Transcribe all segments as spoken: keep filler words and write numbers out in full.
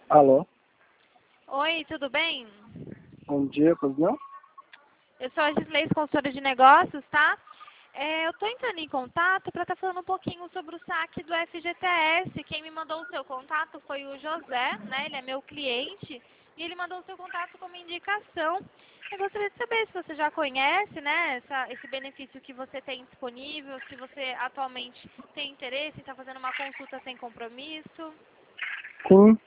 Alô, Oi, tudo bem? bom dia, pois não? Eu sou a Gislei, consultora de negócios, tá? É, eu estou entrando em contato para estar falando um pouquinho sobre o saque do F G T S. Quem me mandou o seu contato foi o José, né? Ele é meu cliente e ele mandou o seu contato como indicação. Eu gostaria de saber se você já conhece, né, essa- esse benefício que você tem disponível, se você atualmente tem interesse em estar fazendo uma consulta sem compromisso. Sim.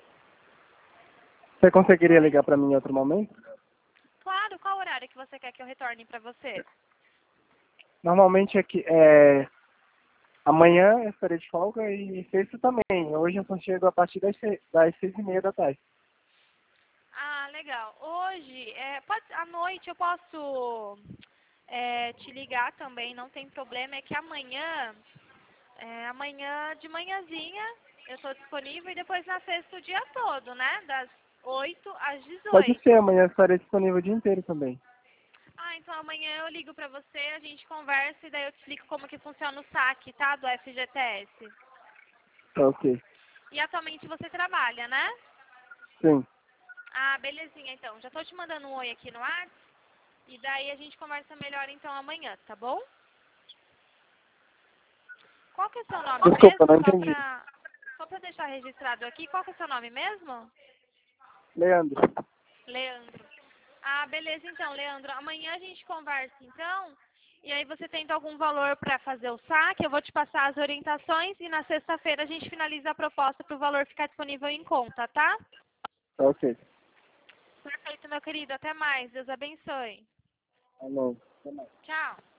Você conseguiria Oi? ligar para mim em outro momento? Claro, qual horário que você quer que eu retorne para você? Normalmente é que é, amanhã eu estarei de folga e sexta também. Hoje eu só chego a partir das seis, das seis e meia da tarde. Ah, legal. Hoje, é, pode, à noite eu posso é, te ligar também, não tem problema. É que amanhã, é, amanhã de manhãzinha eu estou disponível e depois na sexta o dia todo, né? Das oito às Pode ser, dezoito. amanhã eu estarei disponível o dia inteiro também. Ah, então amanhã eu ligo pra você, a gente conversa e daí eu te explico como que funciona o saque, tá? Do F G T S. Tá ok. E atualmente você trabalha, né? Sim. Ah, belezinha então. Já tô te mandando um oi aqui no WhatsApp. E daí a gente conversa melhor então amanhã, tá bom? Qual que é o seu nome Desculpa, mesmo? não Só entendi. pra, só pra deixar registrado aqui, qual que é o seu nome mesmo? Leandro. Leandro. Ah, beleza então, Leandro. Amanhã a gente conversa então. E aí você tenta algum valor para fazer o saque, eu vou te passar as orientações e na sexta-feira a gente finaliza a proposta para o valor ficar disponível em conta, tá? Tá ok. Perfeito, meu querido. Até mais. Deus abençoe. Alô. Tchau.